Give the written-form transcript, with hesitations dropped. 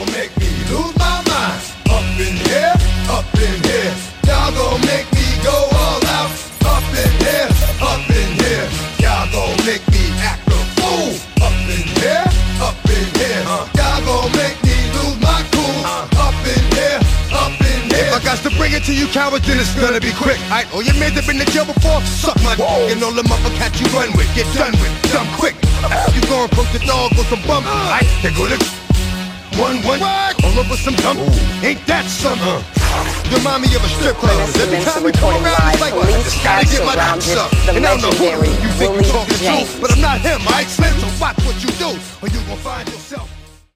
gon' make me lose my mind. Up in here, up in here. Y'all gon' make me go all out. Up in here, up in here. Y'all gon' make me act a fool. Up in here, up in here. Y'all gon' make me lose my cool. Up in here, up in here. If I got to bring it to you cowards, then it's gonna be quick. Aight, all your men that been to jail before, suck my dick. And all the motherfuckers you run with, get done with, dumb quick. You gon' approach the dog with some bum. Aight, they go to one, all over some dumb. Ain't that something? You remind me of a strip club. Every time we come around, it's like, well, I just gotta get my dicks up. And I don't know who you think you're talking to, but I'm not him, Mike Slim. So watch what you do, or you gon' find yourself